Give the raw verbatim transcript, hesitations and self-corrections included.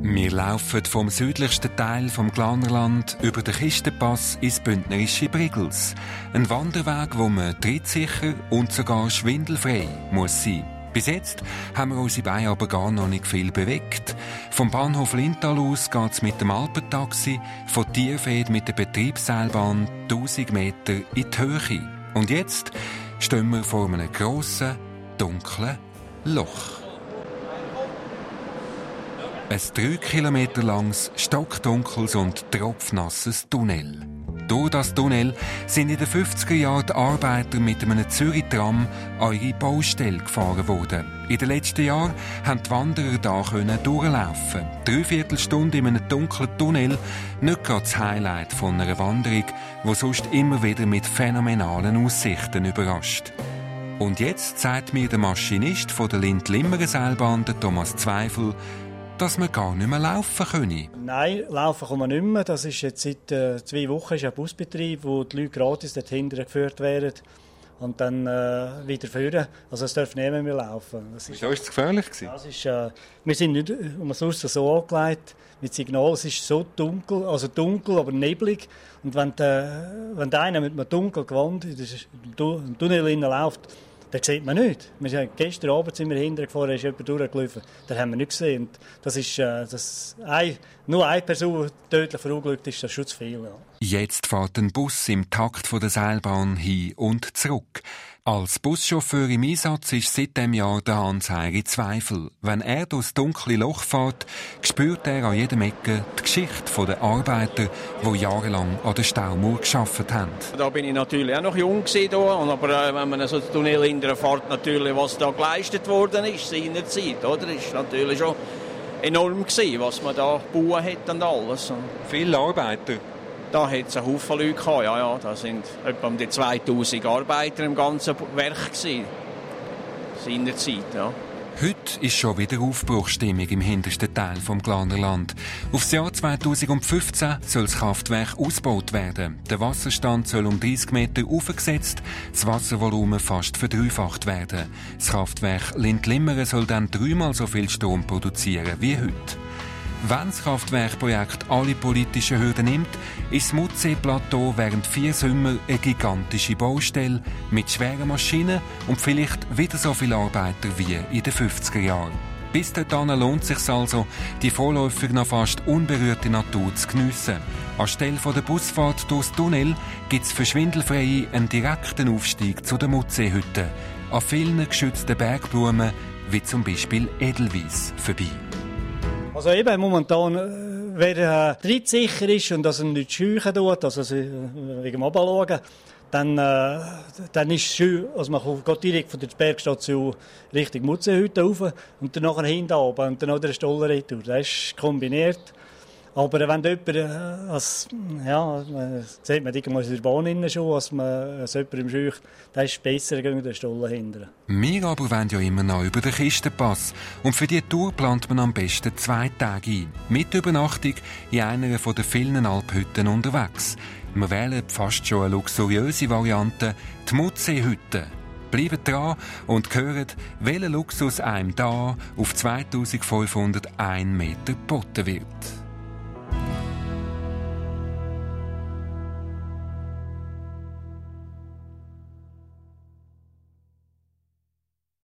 Wir laufen vom südlichsten Teil vom Glarnerland über den Kistenpass ins bündnerische Brigels. Ein Wanderweg, wo man trittsicher und sogar schwindelfrei muss sein. Bis jetzt haben wir unsere Beine aber gar noch nicht viel bewegt. Vom Bahnhof Linthal aus geht es mit dem Alpentaxi, von Tierfeld mit der Betriebsseilbahn tausend Meter in die Höhe. Und jetzt stehen wir vor einem grossen, dunklen Loch. Ein drei Kilometer langes, stockdunkles und tropfnasses Tunnel. Durch das Tunnel sind in den fünfziger Jahren die Arbeiter mit einem Zürich-Tram an ihre Baustelle gefahren worden. In den letzten Jahren konnten die Wanderer hier durchlaufen. Dreiviertel Stunde in einem dunklen Tunnel, nicht gerade das Highlight von einer Wanderung, die sonst immer wieder mit phänomenalen Aussichten überrascht. Und jetzt sagt mir der Maschinist von der Lind-Limmeren-Seilbahn, Thomas Zweifel, dass man gar nicht mehr laufen können. Nein, laufen kann man nicht mehr. Das ist jetzt seit äh, zwei Wochen ist ein Busbetrieb, wo die Leute gratis dorthin geführt werden und dann äh, wieder führen. Also es darf niemand mehr laufen. Das ist, Wieso war es gefährlich? Das ist, äh, wir sind nicht um sonst so angelegt mit Signal. Es ist so dunkel, also dunkel, aber neblig. Und wenn, der, wenn der einer mit einem dunklen Gewand in den Tunnel läuft, das sieht man nicht. Wir sind, gestern Abend sind wir hintergefahren, ist jemand durchgelaufen. Das haben wir nicht gesehen. Das ist, äh, das ein, nur eine Person tödlich verunglückt ist, das ist schon zu viel. Ja. Jetzt fährt ein Bus im Takt von der Seilbahn hin und zurück. Als Buschauffeur im Einsatz ist seit diesem Jahr der Hans-Heiri Zweifel. Wenn er durchs dunkle Loch fährt, spürt er an jedem Ecke die Geschichte der Arbeiter, die jahrelang an der Staumauer gearbeitet haben. Da bin ich natürlich auch noch jung gewesen, aber äh, wenn man so den Tunnel hinterher fährt, natürlich, was da geleistet worden ist, seinerzeit, oder? Ist natürlich schon enorm gewesen, was man da gebaut hat und alles. Viele Arbeiter? Da hat es einen Haufen Leute gehabt, ja, ja. Da sind etwa um die zweitausend Arbeiter im ganzen Werk gewesen. Seinerzeit, ja. Heute ist schon wieder Aufbruchsstimmung im hintersten Teil vom Glarnerland. Aufs Jahr zweitausendfünfzehn soll das Kraftwerk ausgebaut werden. Der Wasserstand soll um dreißig Meter aufgesetzt, das Wasservolumen fast verdreifacht werden. Das Kraftwerk Lind-Limmeren soll dann dreimal so viel Strom produzieren wie heute. Wenn das Kraftwerkprojekt alle politischen Hürden nimmt, ist das Muttsee-Plateau während vier Sommer eine gigantische Baustelle mit schweren Maschinen und vielleicht wieder so viele Arbeiter wie in den fünfziger Jahren. Bis dahin lohnt es sich also, die vorläufig noch fast unberührte Natur zu geniessen. Anstelle der Busfahrt durchs Tunnel gibt es für Schwindelfreie einen direkten Aufstieg zu den Muttsee-Hütten. An vielen geschützten Bergblumen, wie zum Beispiel Edelweiss, vorbei. Also eben momentan, wer äh, trittsicher ist und dass er nicht scheuchen tut, also äh, wegen dem Runterschauen, dann, äh, dann ist es schön, also man geht direkt von der Bergstation Richtung Mutsenhütte rauf und dann nachher hinten runter und dann noch der Stollen retour. Das ist kombiniert. Aber wenn jemand, äh, als, ja, sieht man irgendwann in der Bahn schon, als man als jemand im Scheuch, das ist besser gegen den Stollen hinten. Wir aber wollen ja immer noch über den Kistenpass. Und für diese Tour plant man am besten zwei Tage ein. Mit Übernachtung in einer von den vielen Alphütten unterwegs. Wir wählen fast schon eine luxuriöse Variante, die Mutseehütte. Bleibt dran und hört, welcher Luxus einem da auf zweitausendfünfhunderteins Meter geboten wird.